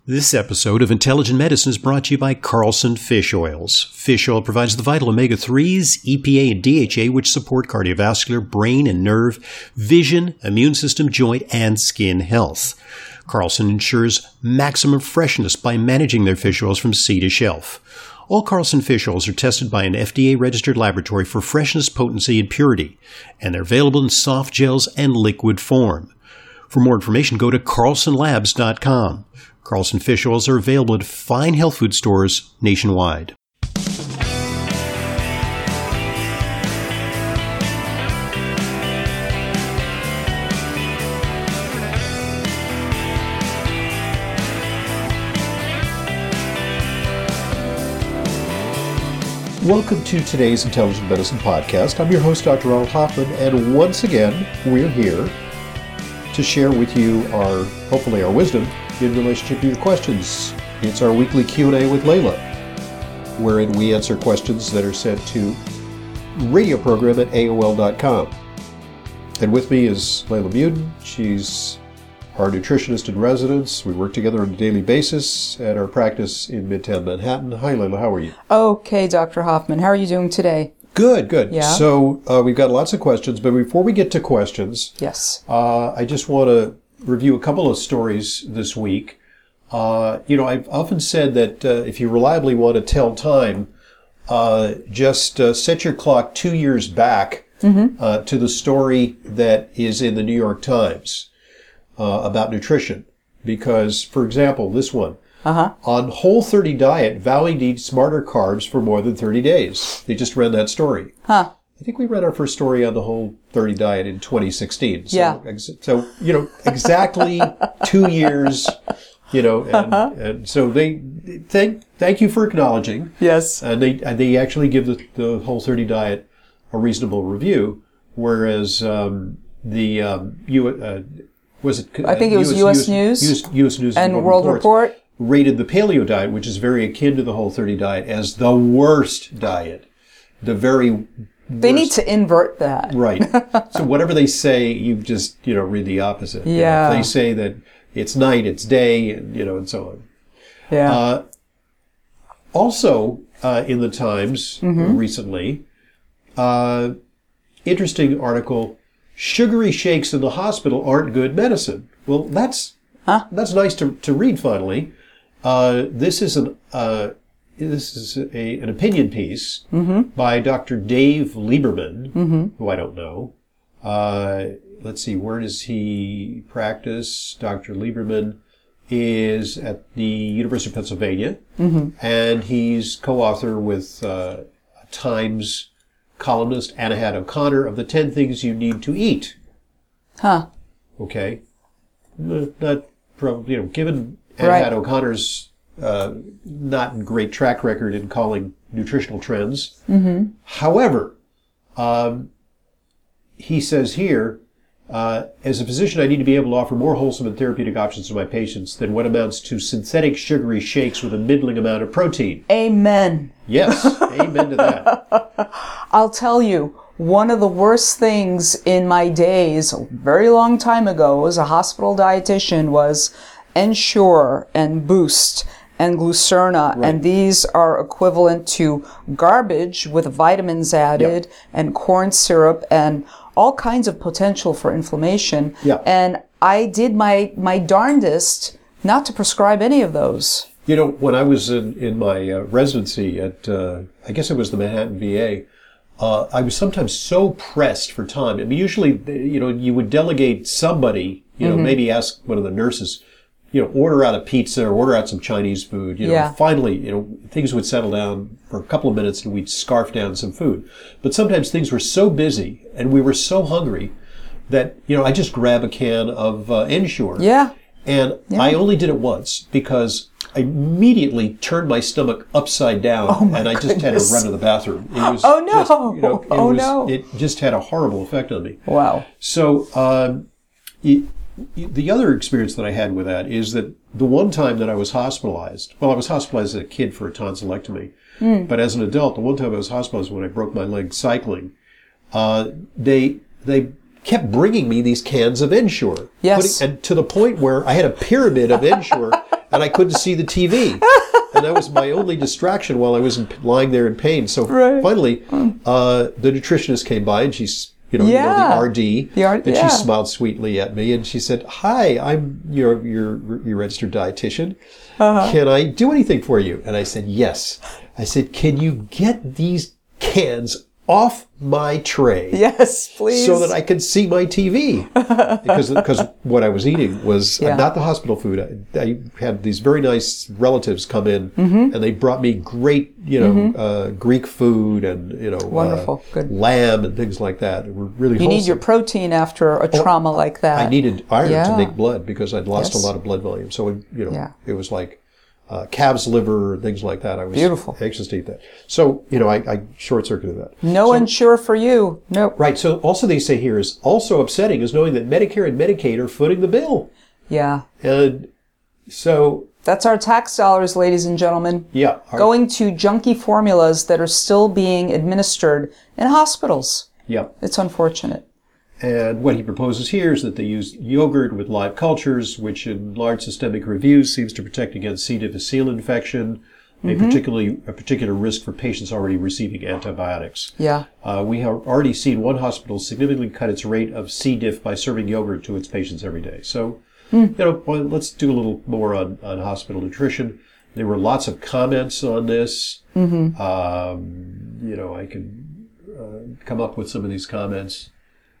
This episode of Intelligent Medicine is brought to you by Carlson Fish Oils. Fish oil provides the vital omega-3s, EPA, and DHA, which support cardiovascular, brain and nerve, vision, immune system, joint, and skin health. Carlson ensures maximum freshness by managing their fish oils from sea to shelf. All Carlson fish oils are tested by an FDA-registered laboratory for freshness, potency, and purity, and they're available in soft gels and liquid form. For more information, go to carlsonlabs.com. Carlson fish oils are available at fine health food stores nationwide. Welcome to today's Intelligent Medicine Podcast. I'm your host, Dr. Ronald Hoffman, and once again, we're here to share with you hopefully our wisdom in relationship to your questions. It's our weekly Q&A with Layla, wherein we answer questions that are sent to radio program at AOL.com. And with me is Layla Muden. She's our nutritionist in residence. We work together on a daily basis at our practice in Midtown Manhattan. Hi, Layla. How are you? Okay, Dr. Hoffman. How are you doing today? Good. Yeah. So we've got lots of questions, but before we get to questions, yes, I just want to review a couple of stories this week. I've often said that if you reliably want to tell time, just set your clock 2 years back to the story that is in the New York Times about nutrition. Because, for example, this one, on Whole30 diet, vowing to eat smarter carbs for more than 30 days. They just ran that story. I think we read our first story on the Whole30 diet in 2016. So, yeah. So, exactly 2 years, and so they thank you for acknowledging. Yes. And they actually give the Whole30 diet a reasonable review, whereas was it? I think it was U.S. News. U.S. News and World Report rated the paleo diet, which is very akin to the Whole30 diet, as the worst diet. They need to invert that. Right. So whatever they say, you just, read the opposite. Yeah. If they say that it's night, it's day, and so on. Yeah. Also, in the Times recently, interesting article, sugary shakes in the hospital aren't good medicine. Well, that's nice to read finally. This is an opinion piece by Dr. Dave Lieberman, who I don't know. Let's see, where does he practice? Dr. Lieberman is at the University of Pennsylvania, and he's co-author with Times columnist Anahad O'Connor of the 10 Things You Need to Eat. Okay. Not probably, given Anahad O'Connor's not great track record in calling nutritional trends. However, he says here, as a physician, I need to be able to offer more wholesome and therapeutic options to my patients than what amounts to synthetic sugary shakes with a middling amount of protein. Amen. Yes, amen to that. I'll tell you, one of the worst things in my days, a very long time ago, as a hospital dietitian, was Ensure and Boost and Glucerna, and these are equivalent to garbage with vitamins added and corn syrup and all kinds of potential for inflammation. And I did my darndest not to prescribe any of those. When I was in my residency at, I guess it was the Manhattan VA, I was sometimes so pressed for time. I mean, usually, you would delegate somebody, maybe ask one of the nurses, order out a pizza or order out some Chinese food. Finally, things would settle down for a couple of minutes and we'd scarf down some food. But sometimes things were so busy and we were so hungry that, I just grab a can of Ensure. And I only did it once because I immediately turned my stomach upside down and I just had to run to the bathroom. It was it just had a horrible effect on me. Wow. So, the other experience that I had with that is that the one time that I was hospitalized, I was hospitalized as a kid for a tonsillectomy, but as an adult, the one time I was hospitalized when I broke my leg cycling, they kept bringing me these cans of Ensure. Yes. And to the point where I had a pyramid of Ensure and I couldn't see the TV. And that was my only distraction while I was lying there in pain. So finally, the nutritionist came by, and she's, the RD, and she smiled sweetly at me, and she said, "Hi, I'm your registered dietitian. Can I do anything for you?" And I said, "Yes." I said, "Can you get these cans off my tray?" Yes, please. So that I could see my TV. because what I was eating was not the hospital food. I had these very nice relatives come in, and they brought me great, Greek food and, wonderful, good lamb and things like that. It were really wholesome. You need your protein after a trauma like that. I needed iron to make blood because I'd lost a lot of blood volume. So, it was like calf's liver, things like that. I was anxious to eat that. So, I short-circuited that. No Ensure for you. Nope. Right. So also they say here is also upsetting is knowing that Medicare and Medicaid are footing the bill. Yeah. And so... That's our tax dollars, ladies and gentlemen. Yeah. Going to junky formulas that are still being administered in hospitals. Yeah. It's unfortunate. And what he proposes here is that they use yogurt with live cultures, which in large systemic reviews seems to protect against C. difficile infection, a particular risk for patients already receiving antibiotics. Yeah. We have already seen one hospital significantly cut its rate of C. diff by serving yogurt to its patients every day. So, let's do a little more on hospital nutrition. There were lots of comments on this. I can come up with some of these comments.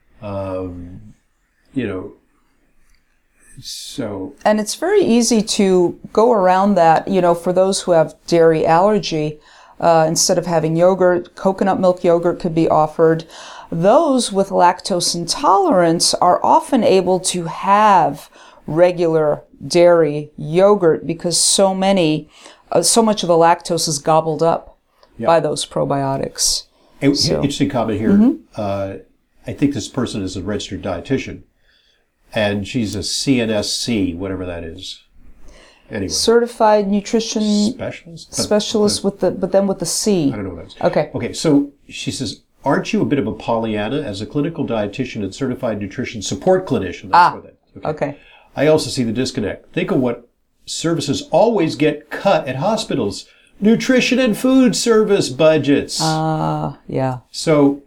And it's very easy to go around that, for those who have dairy allergy, instead of having yogurt, coconut milk yogurt could be offered. Those with lactose intolerance are often able to have regular dairy yogurt because so much of the lactose is gobbled up by those probiotics. Interesting comment here. I think this person is a registered dietitian, and she's a CNSC, whatever that is. Anyway. Certified Nutrition Specialist but then with the C. I don't know what that is. Okay. Okay, so she says, aren't you a bit of a Pollyanna as a clinical dietitian and certified nutrition support clinician? That's what that is. Okay. I also see the disconnect. Think of what services always get cut at hospitals. Nutrition and food service budgets. Yeah. So...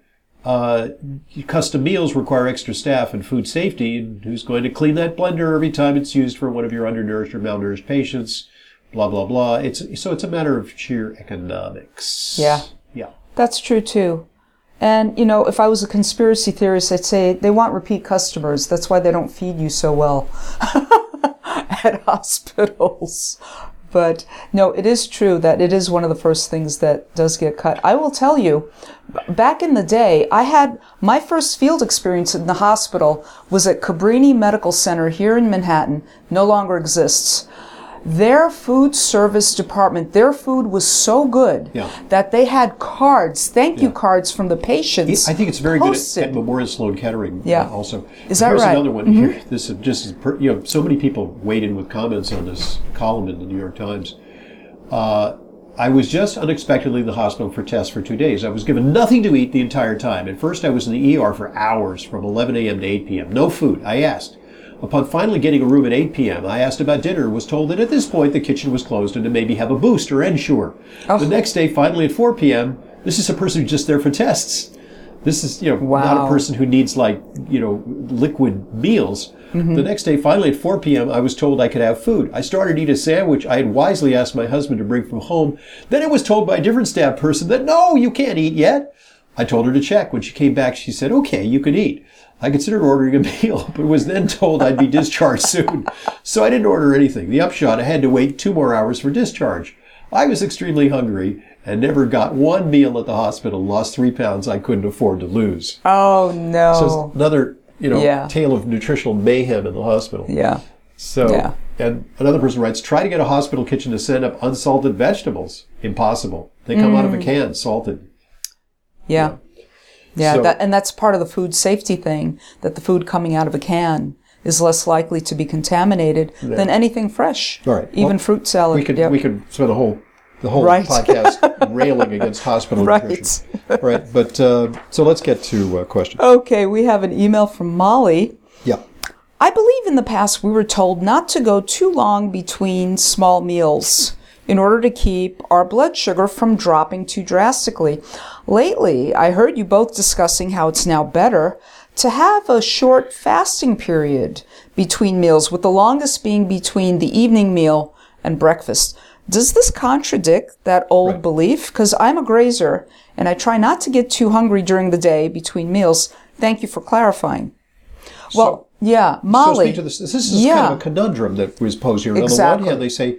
custom meals require extra staff and food safety, and who's going to clean that blender every time it's used for one of your undernourished or malnourished patients? Blah blah blah. It's a matter of sheer economics. Yeah, that's true too. And if I was a conspiracy theorist, I'd say they want repeat customers. That's why they don't feed you so well at hospitals. But no, it is true that it is one of the first things that does get cut. I will tell you, back in the day, I had my first field experience in the hospital was at Cabrini Medical Center here in Manhattan, no longer exists. Their food service department, their food was so good that they had cards, thank you cards from the patients. I think it's very good at Memorial Sloan Kettering also. Is that Here's right? Another one here. This is just, so many people weighed in with comments on this column in the New York Times. I was just unexpectedly in the hospital for tests for 2 days. I was given nothing to eat the entire time. At first I was in the ER for hours from 11 a.m. to 8 p.m. No food. I asked. Upon finally getting a room at 8 p.m., I asked about dinner and was told that at this point the kitchen was closed and to maybe have a Boost or Ensure. The next day, finally at 4 p.m., this is a person who's just there for tests. This is, not a person who needs liquid meals. The next day, finally at 4 p.m., I was told I could have food. I started to eat a sandwich I had wisely asked my husband to bring from home. Then I was told by a different staff person that, no, you can't eat yet. I told her to check. When she came back, she said, okay, you can eat. I considered ordering a meal, but was then told I'd be discharged soon. So I didn't order anything. The upshot, I had to wait 2 more hours for discharge. I was extremely hungry and never got one meal at the hospital, lost 3 pounds I couldn't afford to lose. Oh, no. So it's another, tale of nutritional mayhem in the hospital. Yeah. So, and another person writes, try to get a hospital kitchen to send up unsalted vegetables. Impossible. They come out of a can, salted. Yeah. Yeah, that's part of the food safety thing, that the food coming out of a can is less likely to be contaminated than anything fresh. All right. Even fruit salad. We could spend the whole podcast railing against hospital nutrition. Right. But so let's get to questions. Okay, we have an email from Molly. Yeah. I believe in the past we were told not to go too long between small meals in order to keep our blood sugar from dropping too drastically. Lately, I heard you both discussing how it's now better to have a short fasting period between meals, with the longest being between the evening meal and breakfast. Does this contradict that old belief? Because I'm a grazer, and I try not to get too hungry during the day between meals. Thank you for clarifying. Well, yeah, Molly. So speak to this. This is kind of a conundrum that was posed here. Exactly. On the one hand, they say,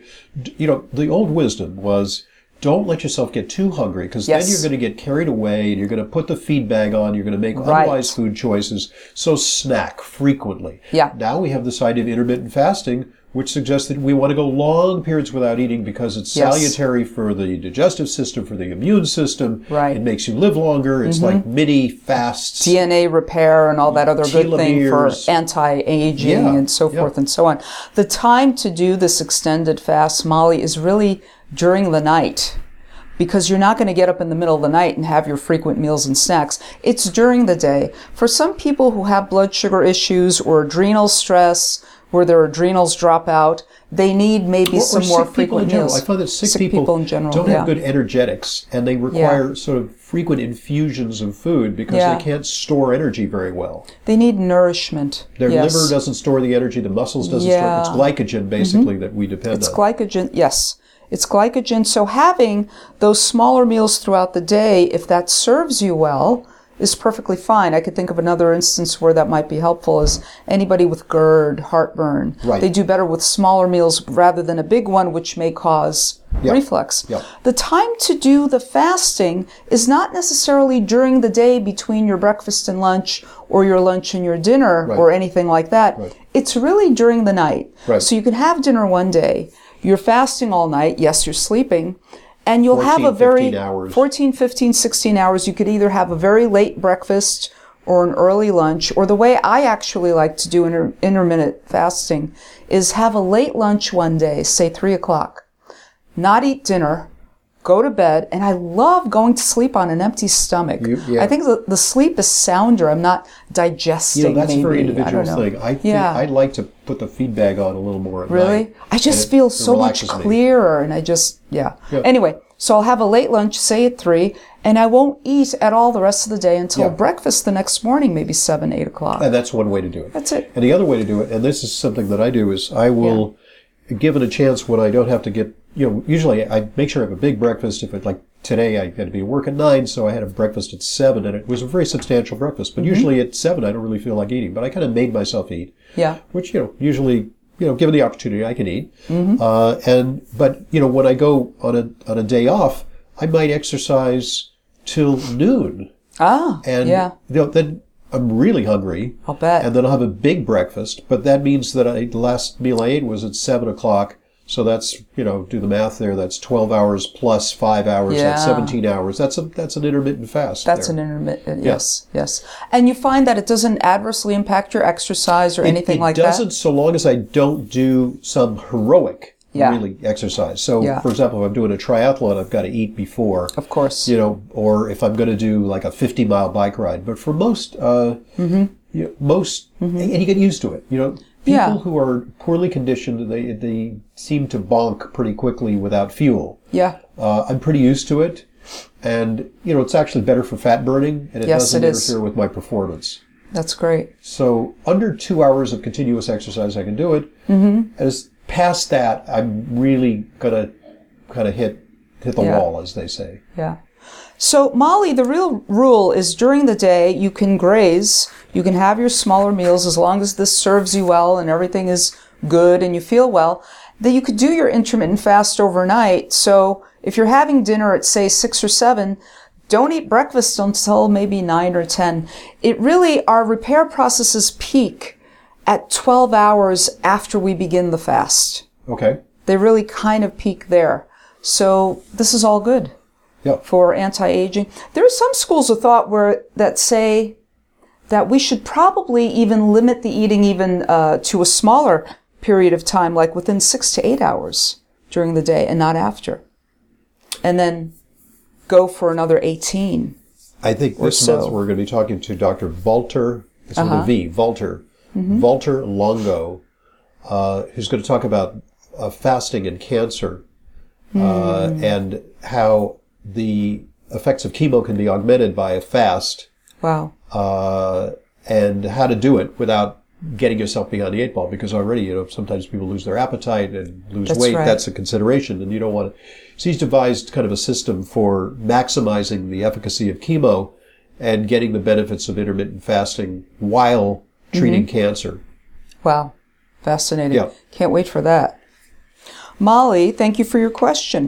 the old wisdom was, don't let yourself get too hungry, because then you're going to get carried away and you're going to put the feed bag on, you're going to make unwise food choices. So snack frequently. Yeah. Now we have this idea of intermittent fasting, which suggests that we want to go long periods without eating because it's salutary for the digestive system, for the immune system. Right. It makes you live longer. It's like mini fasts. DNA repair and all that other good thing for anti-aging and so forth and so on. The time to do this extended fast, Molly, is really during the night, because you're not going to get up in the middle of the night and have your frequent meals and snacks. It's during the day. For some people who have blood sugar issues or adrenal stress, where their adrenals drop out, they need maybe some more frequent meals. I find that sick people in general don't have good energetics, and they require sort of frequent infusions of food because they can't store energy very well. They need nourishment. Their liver doesn't store the energy, the muscles doesn't store it. It's glycogen, basically, that we depend on. It's glycogen, yes. It's glycogen. So having those smaller meals throughout the day, if that serves you well, is perfectly fine. I could think of another instance where that might be helpful is anybody with GERD, heartburn. Right. They do better with smaller meals rather than a big one, which may cause reflux. Yep. The time to do the fasting is not necessarily during the day between your breakfast and lunch or your lunch and your dinner or anything like that. Right. It's really during the night. Right. So you can have dinner one day. You're fasting all night. Yes, you're sleeping. And you'll 14, have a very 15 hours. 14, 15, 16 hours. You could either have a very late breakfast or an early lunch, or the way I actually like to do intermittent fasting is have a late lunch one day, say 3 o'clock, not eat dinner, go to bed, and I love going to sleep on an empty stomach. I think the sleep is sounder. I'm not digesting. That's maybe. a very individual I don't know. thing. I think I'd like to put the feed bag on a little more at night. Really? I just feel so much clearer, and I just, Anyway, so I'll have a late lunch, say at 3, and I won't eat at all the rest of the day until breakfast the next morning, maybe 7, 8 o'clock. And that's one way to do it. That's it. And the other way to do it, and this is something that I do, is I will give it a chance when I don't have to get, usually I make sure I have a big breakfast. If it, like today, I had to be at work at 9, so I had a breakfast at 7, and it was a very substantial breakfast. But usually at 7, I don't really feel like eating, but I kind of made myself eat. Yeah. Which, usually, given the opportunity, I can eat. But when I go on a day off, I might exercise till noon. And then I'm really hungry. I'll bet. And then I'll have a big breakfast. But that means that the last meal I ate was at 7 o'clock. So that's, do the math there. That's 12 hours plus 5 hours. That's 17 hours. That's an intermittent fast. That's an intermittent, yes. And you find that it doesn't adversely impact your exercise or anything like that? It doesn't, so long as I don't do some heroic really exercise. So, for example, if I'm doing a triathlon, I've got to eat before. Of course. Or if I'm going to do like a 50-mile bike ride. But for most, and you get used to it. People who are poorly conditioned, they seem to bonk pretty quickly without fuel. Yeah. I'm pretty used to it. And, it's actually better for fat burning, and it doesn't interfere with my performance. That's great. So under 2 hours of continuous exercise, I can do it. As past that, I'm really going to kind of hit the wall, as they say. Yeah. So, Molly, the real rule is during the day, you can graze, you can have your smaller meals as long as this serves you well and everything is good and you feel well, that you could do your intermittent fast overnight. So, if you're having dinner at, say, 6 or 7, don't eat breakfast until maybe 9 or 10. Our repair processes peak at 12 hours after we begin the fast. Okay. They really kind of peak there. So, this is all good. For anti-aging. There are some schools of thought that say that we should probably even limit the eating to a smaller period of time, like within 6 to 8 hours during the day and not after. And then go for another 18. I think this month we're going to be talking to Dr. Walter, it's with a V, Walter, Walter Longo, who's going to talk about fasting and cancer and how the effects of chemo can be augmented by a fast. Wow. And how to do it without getting yourself behind the 8 ball, because already, sometimes people lose their appetite and lose weight. Right. That's a consideration, and you don't want to. So he's devised kind of a system for maximizing the efficacy of chemo and getting the benefits of intermittent fasting while treating cancer. Wow. Fascinating. Yeah. Can't wait for that. Molly, thank you for your question.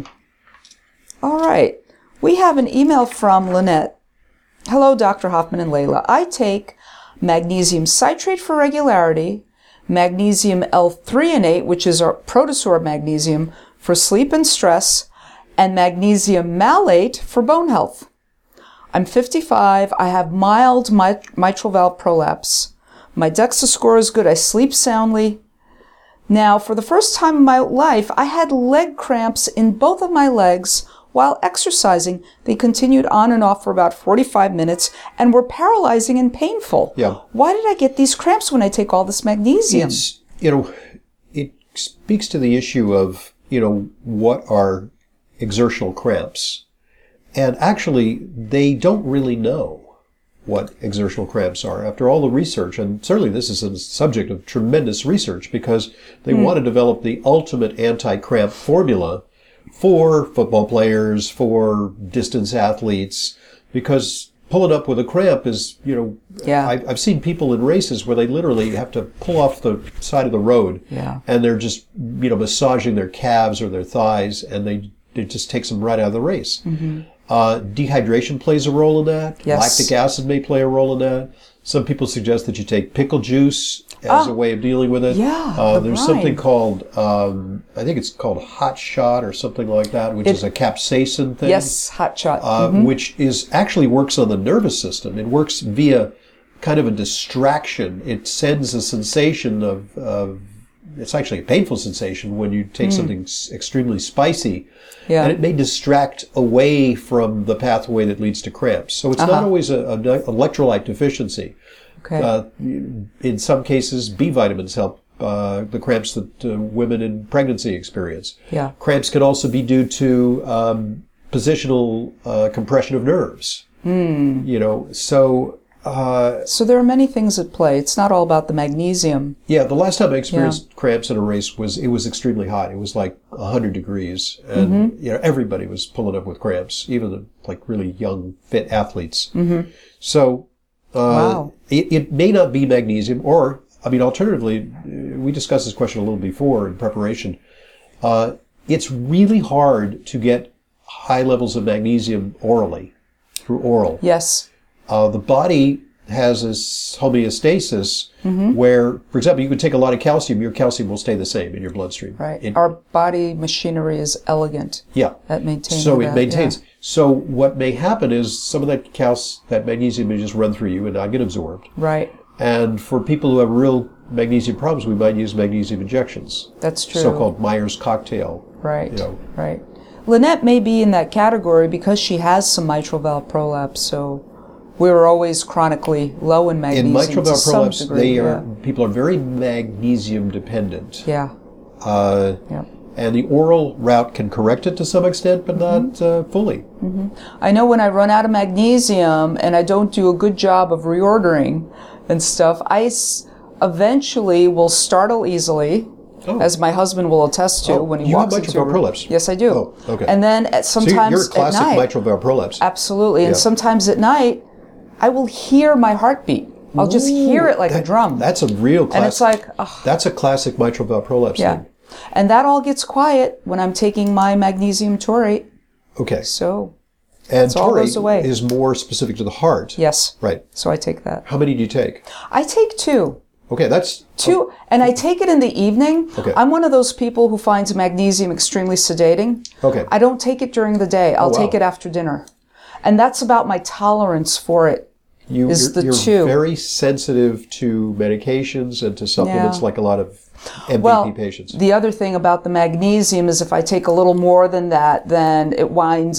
All right. We have an email from Lynette. Hello, Dr. Hoffman and Layla. I take magnesium citrate for regularity, magnesium L-threonate, which is our protosorb magnesium, for sleep and stress, and magnesium malate for bone health. I'm 55. I have mild mitral valve prolapse. My DEXA score is good. I sleep soundly. Now, for the first time in my life, I had leg cramps in both of my legs while exercising. They continued on and off for about 45 minutes and were paralyzing and painful. Yeah. Why did I get these cramps when I take all this magnesium? It's, it speaks to the issue of, what are exertional cramps. And actually, they don't really know what exertional cramps are after all the research. And certainly this is a subject of tremendous research, because they want to develop the ultimate anti-cramp formula for football players, for distance athletes, because pulling up with a cramp is, I've seen people in races where they literally have to pull off the side of the road, and they're just, massaging their calves or their thighs, and it just takes them right out of the race. Dehydration plays a role in that. Yes. Lactic acid may play a role in that. Some people suggest that you take pickle juice as a way of dealing with it. Yeah, there's something called, I think it's called Hot Shot or something like that, which is a capsaicin thing. Yes, Hot Shot. Which actually works on the nervous system. It works via kind of a distraction. It sends a sensation of it's actually a painful sensation when you take something extremely spicy. Yeah. And it may distract away from the pathway that leads to cramps. So it's not always an electrolyte deficiency. Okay. In some cases, B vitamins help the cramps that women in pregnancy experience. Yeah. Cramps can also be due to positional compression of nerves. So there are many things at play. It's not all about the magnesium. Yeah, the last time I experienced cramps in a race it was extremely hot. It was like 100 degrees, and everybody was pulling up with cramps, even the really young, fit athletes. So Wow. It may not be magnesium, or alternatively, we discussed this question a little before in preparation. It's really hard to get high levels of magnesium orally, through oral. Yes. The body has this homeostasis where, for example, you could take a lot of calcium, your calcium will stay the same in your bloodstream. Right. Our body machinery is elegant. Yeah. At maintaining So that. it maintains. Yeah. So what may happen is some of that magnesium may just run through you and not get absorbed. Right. And for people who have real magnesium problems, we might use magnesium injections. That's true. So-called Myers cocktail. Right. Right. Lynette may be in that category because she has some mitral valve prolapse, so we're always chronically low in magnesium. In mitral valve to prolapse, some degree, people are very magnesium dependent. Yeah. And the oral route can correct it to some extent, but not fully. I know when I run out of magnesium and I don't do a good job of reordering and stuff, I eventually will startle easily, as my husband will attest to when he walks into a room. You have mitral valve prolapse? Yes, I do. Oh, okay. And then sometimes you're a classic at night, mitral valve prolapse. Absolutely. And sometimes at night, I will hear my heartbeat. I'll just hear it like a drum. That's a real classic. And it's like, that's a classic mitral valve prolapse thing. And that all gets quiet when I'm taking my magnesium taurate. Okay. So, and all goes away. taurate is more specific to the heart. Yes. Right. So I take that. How many do you take? I take 2. Okay, that's... 2, and I take it in the evening. Okay. I'm one of those people who finds magnesium extremely sedating. Okay. I don't take it during the day. I'll take it after dinner. And that's about my tolerance for it. You're 2. very sensitive to medications and to supplements like a lot of MVP patients. The other thing about the magnesium is if I take a little more than that, then it winds up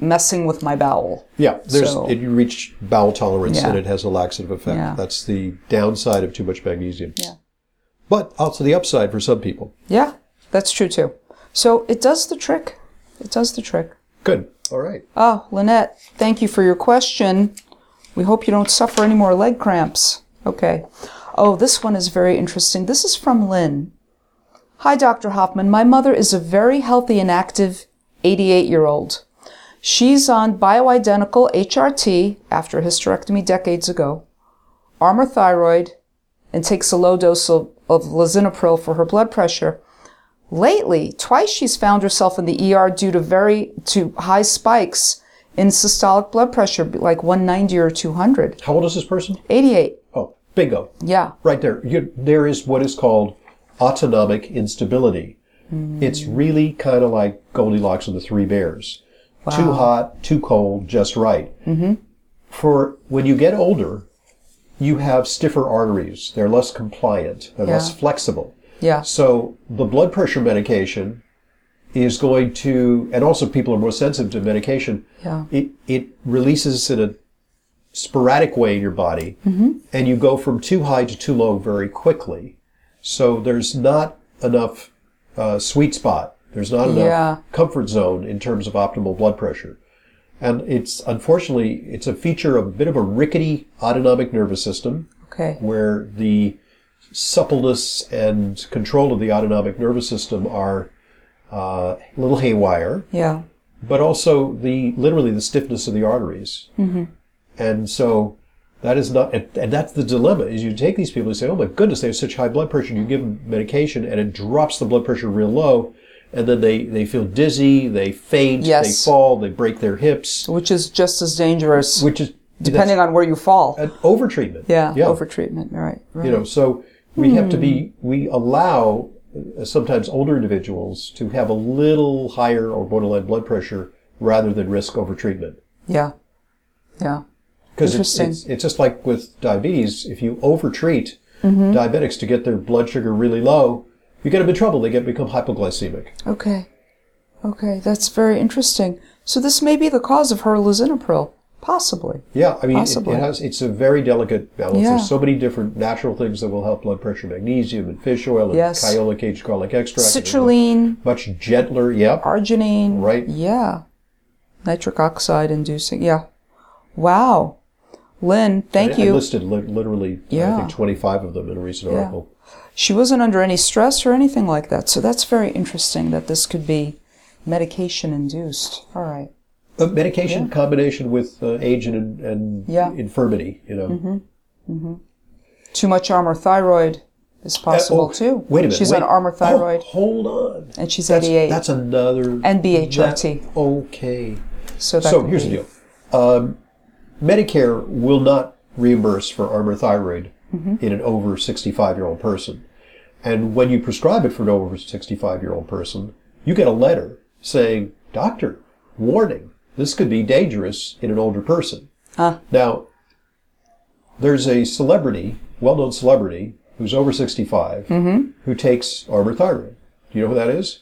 messing with my bowel. Yeah, So- you reach bowel tolerance Yeah. and it has a laxative effect. Yeah. That's the downside of too much magnesium. Yeah. But also the upside for some people. Yeah, that's true too. So it does the trick. It does the trick. Good. All right. Oh, Lynette, thank you for your question. We hope you don't suffer any more leg cramps. Okay. Oh, this one is very interesting. This is from Lynn. Hi, Dr. Hoffman. My mother is a very healthy and active 88-year-old. She's on bioidentical HRT after a hysterectomy decades ago, Armour thyroid, and takes a low dose of lisinopril for her blood pressure. Lately, twice she's found herself in the ER due to high spikes in systolic blood pressure, like 190 or 200. How old is this person? 88. Oh, bingo. Yeah. Right there. There is what is called autonomic instability. It's really kind of like Goldilocks and the Three Bears. Wow. Too hot, too cold, just right. For when you get older, you have stiffer arteries. They're less compliant. They're less Yeah. flexible. Yeah. So the blood pressure medication is going to, and also people are more sensitive to medication. Yeah. It releases in a sporadic way in your body, and you go from too high to too low very quickly. So there's not enough sweet spot. There's not enough Yeah. comfort zone in terms of optimal blood pressure. And unfortunately, it's a feature of a bit of a rickety autonomic nervous system, Okay. where the suppleness and control of the autonomic nervous system are a little haywire, Yeah. but also literally the stiffness of the arteries. And so that is not, and that's the dilemma, is you take these people and say, oh my goodness, they have such high blood pressure, and you give them medication and it drops the blood pressure real low, and then they feel dizzy, they faint, Yes. they fall, they break their hips, Which is just as dangerous, which is depending on where you fall. an overtreatment. Yeah. Overtreatment. Right. Right. So we have to we allow sometimes older individuals to have a little higher or borderline blood pressure rather than risk overtreatment. Yeah. Yeah. Because Interesting. it's just like with diabetes. If you overtreat diabetics to get their blood sugar really low, you get them in trouble. They become hypoglycemic. Okay. Okay. That's very interesting. So this may be the cause of her lisinopril. Possibly. Yeah, I mean, Possibly. it's a very delicate balance. Yeah. There's so many different natural things that will help blood pressure: magnesium and fish oil and Yes. Kyola caged garlic extract. Citrulline, Much gentler. Yep. arginine. Right. Yeah. Nitric oxide inducing. Yeah. Wow. Lynn, thank I you. listed literally, I Yeah. think, 25 of them in a recent article. She wasn't under any stress or anything like that. So that's very interesting that this could be medication induced. All right. Medication combination with age and Yeah. infirmity, you know. Too much Armour thyroid is possible too. Wait a minute. She's wait. on Armour thyroid Oh, hold on. and she's 88. That's another. And BHRT. Okay. So that So could here's be- the deal. Medicare will not reimburse for Armour thyroid in an over 65-year-old person. And when you prescribe it for an over 65-year-old person, you get a letter saying, "Doctor, warning, this could be dangerous in an older person." Now, there's a celebrity, well-known celebrity, who's over 65, who takes Armour thyroid. Do you know who that is?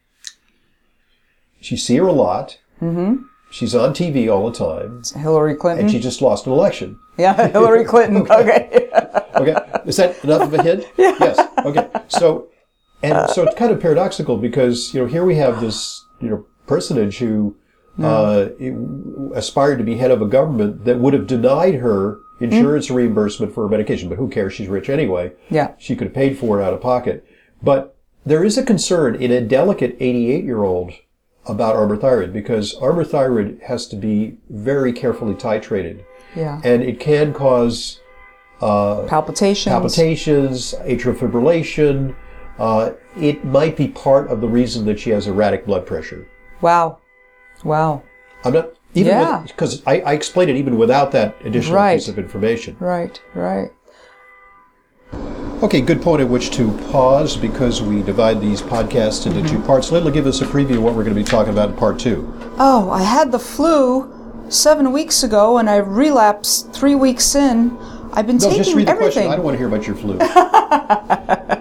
You see her a lot. She's on TV all the time. Hillary Clinton. And she just lost an election. Yeah, Hillary Clinton. Okay. Okay, is that enough of a hint? Yes. Okay. So it's kind of paradoxical because here we have this personage who aspired to be head of a government that would have denied her insurance reimbursement for her medication, but who cares? She's rich anyway. Yeah. She could have paid for it out of pocket. But there is a concern in a delicate 88-year-old about Armour thyroid because Armour thyroid has to be very carefully titrated. Yeah. And it can cause Palpitations. atrial fibrillation. It might be part of the reason that she has erratic blood pressure. Wow. Wow. I'm not even because I explained it even without that additional piece of information. Right. Right. Okay, good point at which to pause because we divide these podcasts into two parts. Linda, give us a preview of what we're going to be talking about in part 2. Oh, I had the flu 7 weeks ago and I relapsed 3 weeks in. I've been taking just read the everything. question. I don't want to hear about your flu.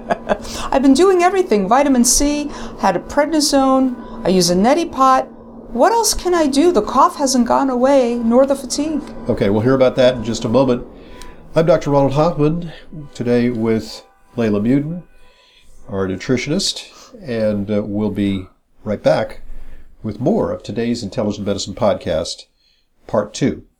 I've been doing everything. Vitamin C, had a prednisone, I use a neti pot, what else can I do? The cough hasn't gone away, nor the fatigue. Okay, we'll hear about that in just a moment. I'm Dr. Ronald Hoffman, today with Layla Muden, our nutritionist, and we'll be right back with more of today's Intelligent Medicine Podcast, Part 2.